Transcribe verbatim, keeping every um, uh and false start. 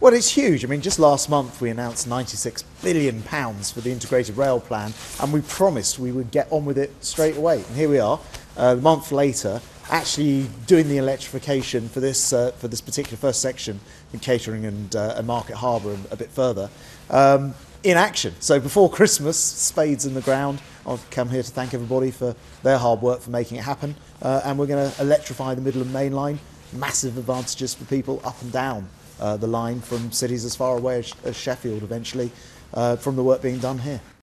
Well, it's huge. I mean, just last month we announced ninety-six billion pounds for the integrated rail plan, and we promised we would get on with it straight away. And here we are, uh, a month later, actually doing the electrification for this uh, for this particular first section in Catering and, uh, and Market Harbour and a bit further, um, in action. So before Christmas, spades in the ground. I've come here to thank everybody for their hard work for making it happen, uh, and we're going to electrify the Midland Main Line. Massive advantages for people up and down uh, the line from cities as far away as, as Sheffield eventually, uh, from the work being done here.